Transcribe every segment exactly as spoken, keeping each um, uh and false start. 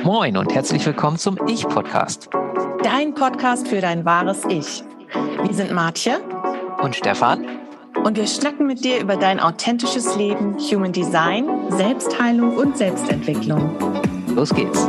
Moin und herzlich willkommen zum Ich-Podcast. Dein Podcast für dein wahres Ich. Wir sind Martje und Stefan und wir schnacken mit dir über dein authentisches Leben, Human Design, Selbstheilung und Selbstentwicklung. Los geht's.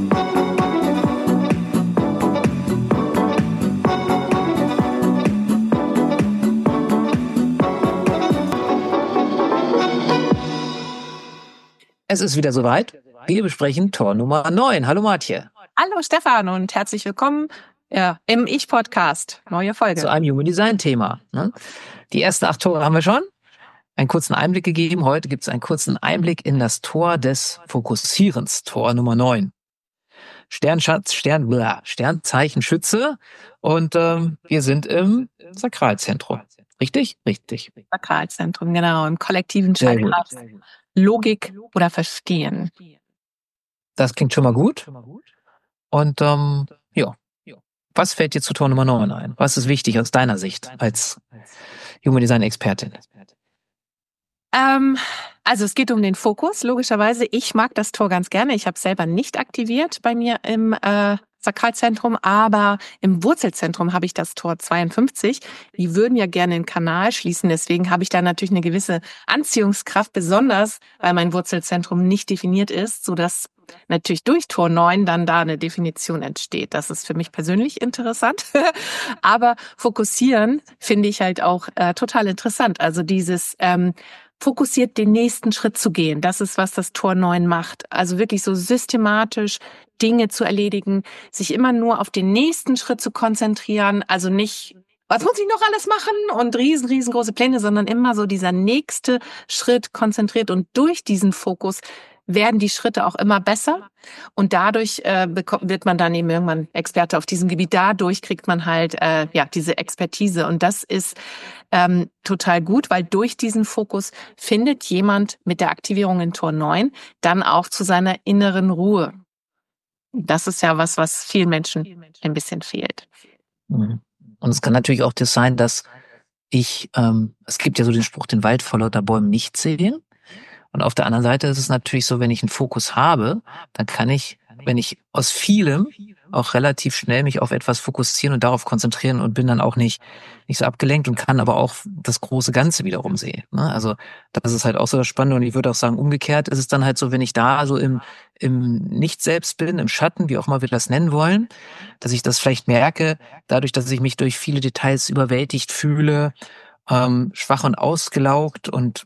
Es ist wieder soweit. Wir besprechen Tor Nummer neun. Hallo Martje. Hallo Stefan und herzlich willkommen ja, im Ich-Podcast. Neue Folge. Zu einem Human Design Thema. Ne? Die ersten acht Tore haben wir schon. Einen kurzen Einblick gegeben. Heute gibt es einen kurzen Einblick in das Tor des Fokussierens. Tor Nummer neun. Sternschatz, Stern, blah, Sternzeichen Schütze. Und ähm, wir sind im Sakralzentrum. Richtig? Richtig. Sakralzentrum, genau. Im kollektiven Chakra. Logik oder Verstehen. Das klingt schon mal gut. Und ähm, ja, was fällt dir zu Tor Nummer neun ein? Was ist wichtig aus deiner Sicht als Human Design Expertin? Ähm, also es geht um den Fokus, logischerweise. Ich mag das Tor ganz gerne. Ich habe es selber nicht aktiviert bei mir im äh, Sakralzentrum, aber im Wurzelzentrum habe ich das Tor zweiundfünfzig. Die würden ja gerne den Kanal schließen, deswegen habe ich da natürlich eine gewisse Anziehungskraft, besonders weil mein Wurzelzentrum nicht definiert ist, sodass natürlich durch Tor neun dann da eine Definition entsteht. Das ist für mich persönlich interessant. Aber fokussieren finde ich halt auch äh, total interessant. Also dieses ähm, fokussiert den nächsten Schritt zu gehen. Das ist, was das Tor neun macht. Also wirklich so systematisch Dinge zu erledigen, sich immer nur auf den nächsten Schritt zu konzentrieren. Also nicht, was muss ich noch alles machen und riesen, riesengroße Pläne, sondern immer so dieser nächste Schritt konzentriert. Und durch diesen Fokus werden die Schritte auch immer besser. Und dadurch äh, bekommt, wird man dann eben irgendwann Experte auf diesem Gebiet. Dadurch kriegt man halt äh, ja diese Expertise. Und das ist ähm, total gut, weil durch diesen Fokus findet jemand mit der Aktivierung in Tor neun dann auch zu seiner inneren Ruhe. Das ist ja was, was vielen Menschen ein bisschen fehlt. Und es kann natürlich auch das sein, dass ich, ähm, es gibt ja so den Spruch, den Wald vor lauter Bäumen nicht sehen. Und auf der anderen Seite ist es natürlich so, wenn ich einen Fokus habe, dann kann ich, wenn ich aus vielem auch relativ schnell mich auf etwas fokussieren und darauf konzentrieren und bin dann auch nicht nicht so abgelenkt und kann aber auch das große Ganze wiederum sehen. Ne? Also das ist halt auch so das Spannende und ich würde auch sagen, umgekehrt ist es dann halt so, wenn ich da so im im Nicht-Selbst bin, im Schatten, wie auch immer wir das nennen wollen, dass ich das vielleicht merke, dadurch, dass ich mich durch viele Details überwältigt fühle, ähm, schwach und ausgelaugt und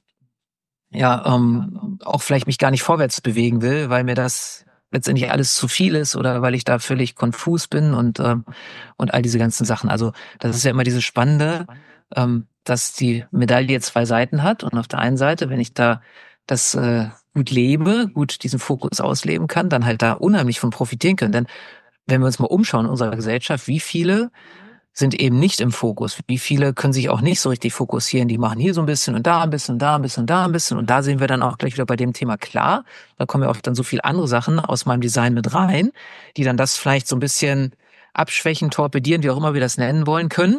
ja, ähm, auch vielleicht mich gar nicht vorwärts bewegen will, weil mir das letztendlich alles zu viel ist oder weil ich da völlig konfus bin und ähm, und all diese ganzen Sachen. Also das ist ja immer dieses Spannende, ähm, dass die Medaille zwei Seiten hat und auf der einen Seite, wenn ich da das äh, gut lebe, gut diesen Fokus ausleben kann, dann halt da unheimlich von profitieren können. Denn wenn wir uns mal umschauen in unserer Gesellschaft, wie viele sind eben nicht im Fokus. Wie viele können sich auch nicht so richtig fokussieren. Die machen hier so ein bisschen und da ein bisschen und da ein bisschen und da ein bisschen. Und da sehen wir dann auch gleich wieder bei dem Thema klar. Da kommen ja auch dann so viele andere Sachen aus meinem Design mit rein, die dann das vielleicht so ein bisschen abschwächen, torpedieren, wie auch immer wir das nennen wollen können.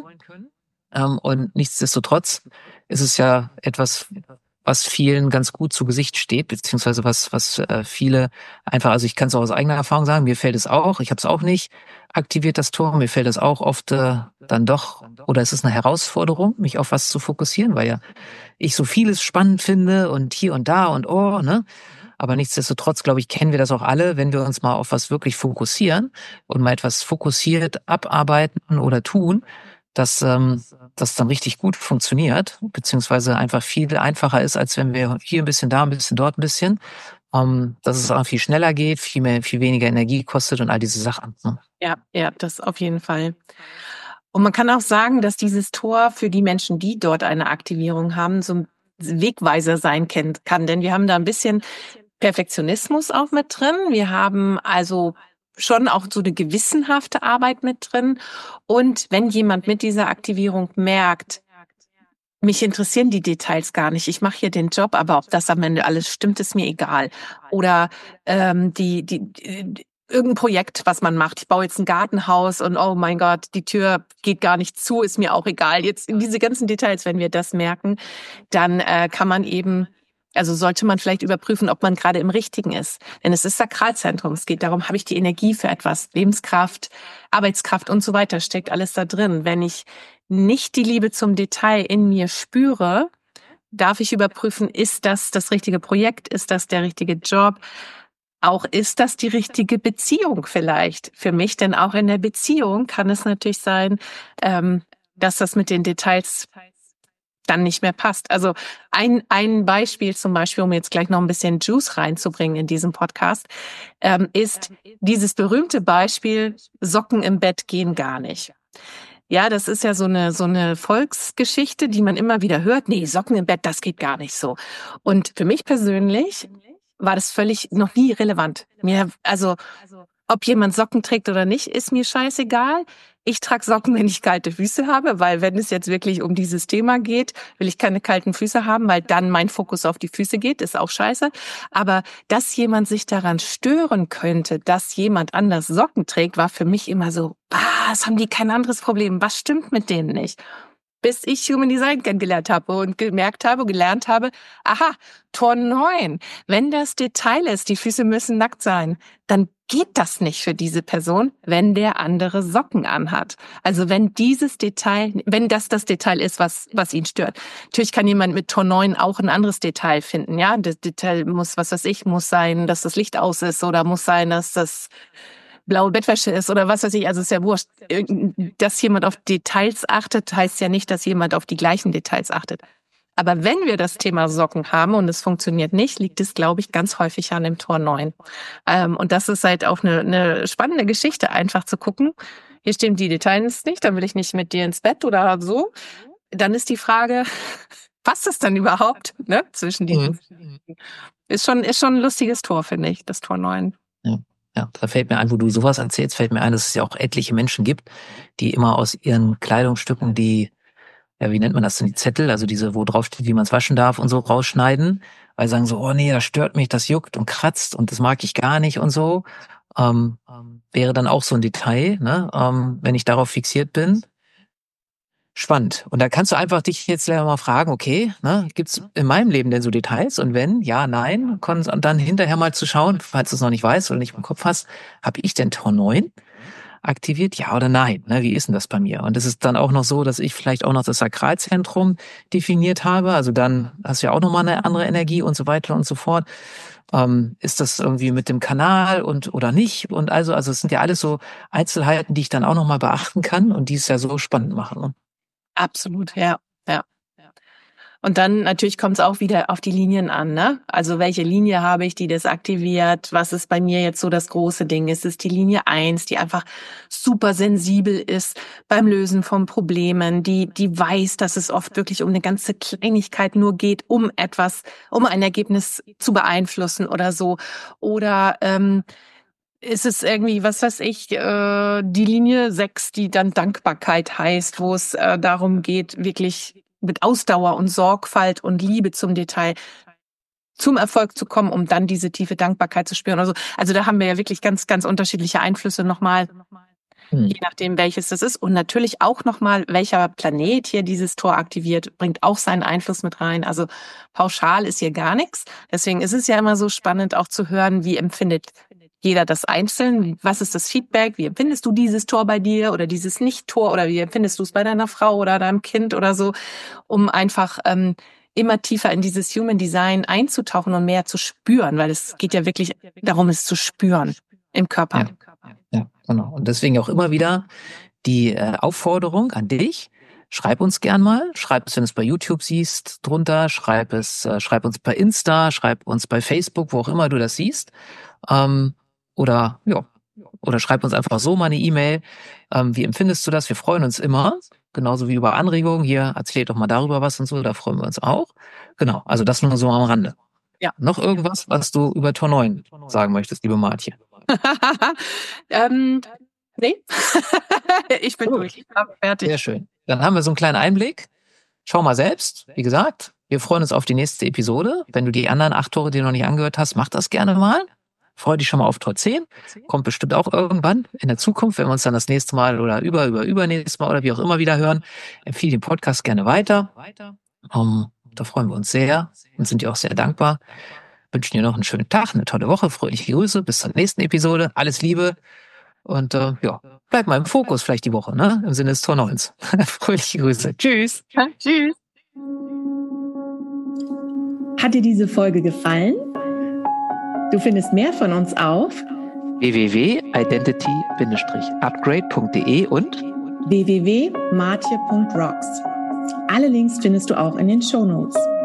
Und nichtsdestotrotz ist es ja etwas, was vielen ganz gut zu Gesicht steht, beziehungsweise was was äh, viele einfach, also ich kann es auch aus eigener Erfahrung sagen, mir fällt es auch, ich habe es auch nicht aktiviert, das Tor, mir fällt es auch oft äh, dann doch, oder es ist eine Herausforderung, mich auf was zu fokussieren, weil ja ich so vieles spannend finde und hier und da und oh, ne? Aber nichtsdestotrotz, glaube ich, kennen wir das auch alle, wenn wir uns mal auf was wirklich fokussieren und mal etwas fokussiert abarbeiten oder tun, dass ähm, das dann richtig gut funktioniert, beziehungsweise einfach viel einfacher ist, als wenn wir hier ein bisschen, da ein bisschen, dort ein bisschen, ähm, dass es auch viel schneller geht, viel mehr, viel weniger Energie kostet und all diese Sachen. Ne? Ja, ja, das auf jeden Fall. Und man kann auch sagen, dass dieses Tor für die Menschen, die dort eine Aktivierung haben, so ein Wegweiser sein kann, denn wir haben da ein bisschen Perfektionismus auch mit drin. Wir haben also schon auch so eine gewissenhafte Arbeit mit drin. Und wenn jemand mit dieser Aktivierung merkt, mich interessieren die Details gar nicht, ich mache hier den Job, aber ob das am Ende alles stimmt, ist mir egal. Oder ähm, die, die, die irgendein Projekt, was man macht. Ich baue jetzt ein Gartenhaus und oh mein Gott, die Tür geht gar nicht zu, ist mir auch egal. Jetzt in diese ganzen Details, wenn wir das merken, dann äh, kann man eben Also sollte man vielleicht überprüfen, ob man gerade im Richtigen ist. Denn es ist Sakralzentrum. Es geht darum, habe ich die Energie für etwas, Lebenskraft, Arbeitskraft und so weiter, steckt alles da drin. Wenn ich nicht die Liebe zum Detail in mir spüre, darf ich überprüfen, ist das das richtige Projekt, ist das der richtige Job? Auch ist das die richtige Beziehung vielleicht für mich? Denn auch in der Beziehung kann es natürlich sein, ähm, dass das mit den Details dann nicht mehr passt. Also ein ein Beispiel zum Beispiel, um jetzt gleich noch ein bisschen Juice reinzubringen in diesem Podcast, ähm, ist dieses berühmte Beispiel, Socken im Bett gehen gar nicht. Ja, das ist ja so eine so eine Volksgeschichte, die man immer wieder hört. Nee, Socken im Bett, das geht gar nicht so. Und für mich persönlich war das völlig noch nie relevant. Mir, also ob jemand Socken trägt oder nicht, ist mir scheißegal. Ich trage Socken, wenn ich kalte Füße habe, weil wenn es jetzt wirklich um dieses Thema geht, will ich keine kalten Füße haben, weil dann mein Fokus auf die Füße geht, ist auch scheiße. Aber dass jemand sich daran stören könnte, dass jemand anders Socken trägt, war für mich immer so, was, haben die kein anderes Problem? Was stimmt mit denen nicht? Bis ich Human Design kennengelernt habe und gemerkt habe, gelernt habe, aha, Tor neun. Wenn das Detail ist, die Füße müssen nackt sein, dann geht das nicht für diese Person, wenn der andere Socken anhat. Also wenn dieses Detail, wenn das das Detail ist, was was ihn stört. Natürlich kann jemand mit Tor neun auch ein anderes Detail finden, ja. Das Detail muss, was weiß ich, muss sein, dass das Licht aus ist oder muss sein, dass das blaue Bettwäsche ist oder was weiß ich, also ist ja wurscht. Dass jemand auf Details achtet, heißt ja nicht, dass jemand auf die gleichen Details achtet. Aber wenn wir das Thema Socken haben und es funktioniert nicht, liegt es, glaube ich, ganz häufig an dem Tor neun. Ähm, und das ist halt auch eine, eine spannende Geschichte, einfach zu gucken. Hier stehen die Details nicht, dann will ich nicht mit dir ins Bett oder so. Dann ist die Frage, passt es dann überhaupt, ne, zwischen diesen? Mhm. Ist schon, ist schon ein lustiges Tor, finde ich, das Tor neun. Ja. Ja, da fällt mir ein, wo du sowas erzählst, fällt mir ein, dass es ja auch etliche Menschen gibt, die immer aus ihren Kleidungsstücken die, ja, wie nennt man das denn, die Zettel, also diese, wo drauf steht, wie man es waschen darf und so, rausschneiden, weil sie sagen so, oh nee, das stört mich, das juckt und kratzt und das mag ich gar nicht und so. Ähm, wäre dann auch so ein Detail, ne, ähm, wenn ich darauf fixiert bin. Spannend. Und da kannst du einfach dich jetzt mal fragen, okay, ne, gibt's in meinem Leben denn so Details? Und wenn, ja, nein, und dann hinterher mal zu schauen, falls du es noch nicht weißt oder nicht im Kopf hast, habe ich denn Tor neun aktiviert? Ja oder nein? Ne, wie ist denn das bei mir? Und es ist dann auch noch so, dass ich vielleicht auch noch das Sakralzentrum definiert habe. Also dann hast du ja auch nochmal eine andere Energie und so weiter und so fort. Ähm, ist das irgendwie mit dem Kanal und oder nicht? Und also, also es sind ja alles so Einzelheiten, die ich dann auch nochmal beachten kann und die es ja so spannend machen. Ne? Absolut, ja, ja. Und dann natürlich kommt es auch wieder auf die Linien an, ne? Also welche Linie habe ich, die das aktiviert? Was ist bei mir jetzt so das große Ding? Ist es die Linie eins, die einfach super sensibel ist beim Lösen von Problemen, die die weiß, dass es oft wirklich um eine ganze Kleinigkeit nur geht, um etwas, um ein Ergebnis zu beeinflussen oder so? Oder ähm, ist es irgendwie, was weiß ich, äh, die Linie sechs, die dann Dankbarkeit heißt, wo es äh, darum geht, wirklich mit Ausdauer und Sorgfalt und Liebe zum Detail zum Erfolg zu kommen, um dann diese tiefe Dankbarkeit zu spüren. Also, also da haben wir ja wirklich ganz, ganz unterschiedliche Einflüsse nochmal, hm. je nachdem welches das ist. Und natürlich auch nochmal, welcher Planet hier dieses Tor aktiviert, bringt auch seinen Einfluss mit rein. Also pauschal ist hier gar nichts. Deswegen ist es ja immer so spannend auch zu hören, wie empfindet jeder das einzeln. Was ist das Feedback? Wie empfindest du dieses Tor bei dir oder dieses Nicht-Tor oder wie empfindest du es bei deiner Frau oder deinem Kind oder so, um einfach ähm, immer tiefer in dieses Human Design einzutauchen und mehr zu spüren, weil es geht ja wirklich darum, es zu spüren im Körper. Ja, ja, genau. Und deswegen auch immer wieder die äh, Aufforderung an dich, schreib uns gern mal, schreib es, wenn du es bei YouTube siehst, drunter, schreib es, äh, schreib uns bei Insta, schreib uns bei Facebook, wo auch immer du das siehst. Ähm, Oder ja, oder schreib uns einfach so mal eine E-Mail. Ähm, wie empfindest du das? Wir freuen uns immer, genauso wie über Anregungen. Hier, erzähl doch mal darüber was und so, da freuen wir uns auch. Genau, also das nur so am Rande. Ja. Noch irgendwas, was du über Tor neun sagen möchtest, liebe Martje? ähm, nee, ich bin oh. durch. Ich bin fertig. Sehr schön. Dann haben wir so einen kleinen Einblick. Schau mal selbst, wie gesagt, wir freuen uns auf die nächste Episode. Wenn du die anderen acht Tore dir noch nicht angehört hast, mach das gerne mal. Freu dich schon mal auf Tor zehn. Kommt bestimmt auch irgendwann in der Zukunft, wenn wir uns dann das nächste Mal oder über, über, übernächstes Mal oder wie auch immer wieder hören. Empfehle den Podcast gerne weiter. Um, Da freuen wir uns sehr und sind dir auch sehr dankbar. Wünschen dir noch einen schönen Tag, eine tolle Woche, fröhliche Grüße, bis zur nächsten Episode. Alles Liebe und äh, ja, bleib mal im Fokus vielleicht die Woche, ne? Im Sinne des Tor neunzehn. Fröhliche Grüße. Tschüss. Ja, tschüss. Hat dir diese Folge gefallen? Du findest mehr von uns auf w w w punkt identity dash upgrade punkt d e und w w w punkt martje punkt rocks. Alle Links findest du auch in den Shownotes.